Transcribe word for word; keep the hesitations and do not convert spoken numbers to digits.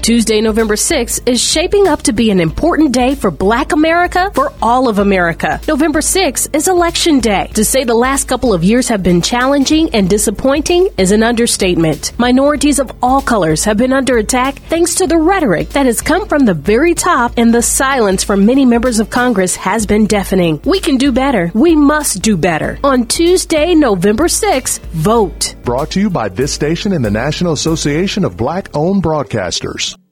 Tuesday, November sixth is shaping up to be an important day for Black America, for all of America. November sixth is Election Day. To say the last couple of years have been challenging and disappointing is an understatement. Minorities of all colors have been under attack thanks to the rhetoric that has come from the very top, and the silence from many members of Congress has been deafening. We can do better. We must do better. On Tuesday, November sixth, vote. Brought to you by this station and the National Association of Black-Owned Broadcasters.